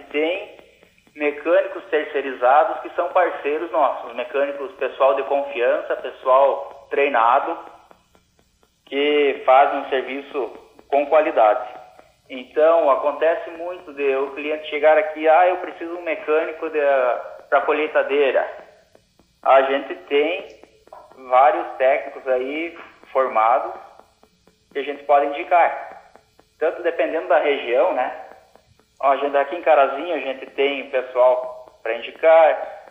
tem mecânicos terceirizados que são parceiros nossos, mecânicos, pessoal de confiança, pessoal treinado, que fazem um serviço com qualidade. Então, acontece muito de o cliente chegar aqui, eu preciso de um mecânico para colheitadeira. A gente tem vários técnicos aí formados que a gente pode indicar. Tanto dependendo da região, né? A gente aqui em Carazinho, a gente tem pessoal para indicar,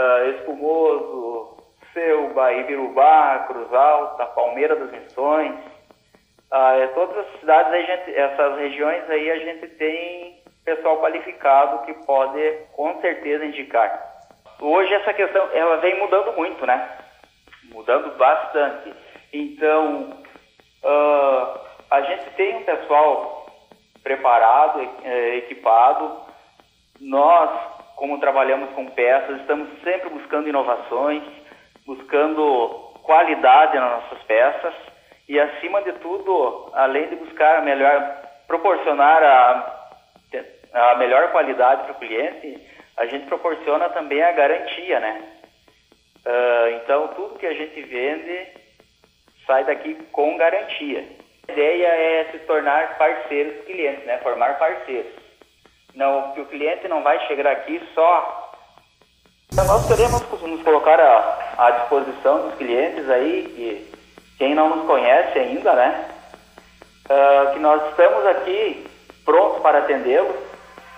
Espumoso, Selba, Ibirubá, Cruz Alta, Palmeira das Missões. Todas as cidades, essas regiões aí, a gente tem pessoal qualificado que pode com certeza indicar. Hoje essa questão, ela vem mudando muito, né? Mudando bastante. Então, a gente tem um pessoal preparado, equipado. Nós, como trabalhamos com peças, estamos sempre buscando inovações, buscando qualidade nas nossas peças e, acima de tudo, além de buscar proporcionar a melhor qualidade para o cliente, a gente proporciona também a garantia, né? Então, tudo que a gente vende sai daqui com garantia. A ideia é se tornar parceiros dos clientes, né? Formar parceiros. Não, que o cliente não vai chegar aqui só. Nós queremos nos colocar à disposição dos clientes aí, que quem não nos conhece ainda, né? Que nós estamos aqui prontos para atendê-los.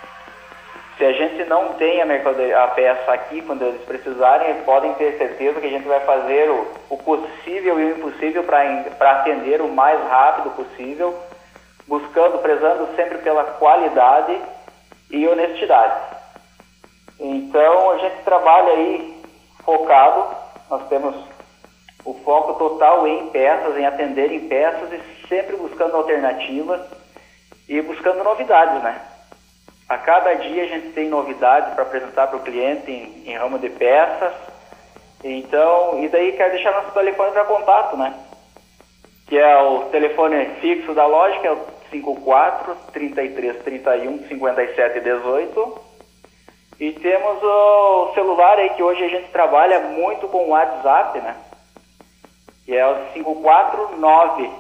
Se a gente não tem a peça aqui, quando eles precisarem, eles podem ter certeza que a gente vai fazer o possível e o impossível para atender o mais rápido possível, prezando sempre pela qualidade e honestidade. Então, a gente trabalha aí focado, nós temos o foco total em peças, em atender em peças e sempre buscando alternativas e buscando novidades, né? A cada dia a gente tem novidades para apresentar para o cliente em ramo de peças. Então, e daí quero deixar nosso telefone para contato, né? Que é o telefone fixo da loja, que é o 54 33 31 57 18. E temos o celular aí, que hoje a gente trabalha muito com o WhatsApp, né? Que é o 549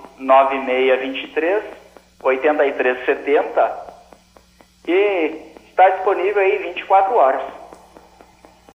9623 8370. Que está disponível aí 24 horas.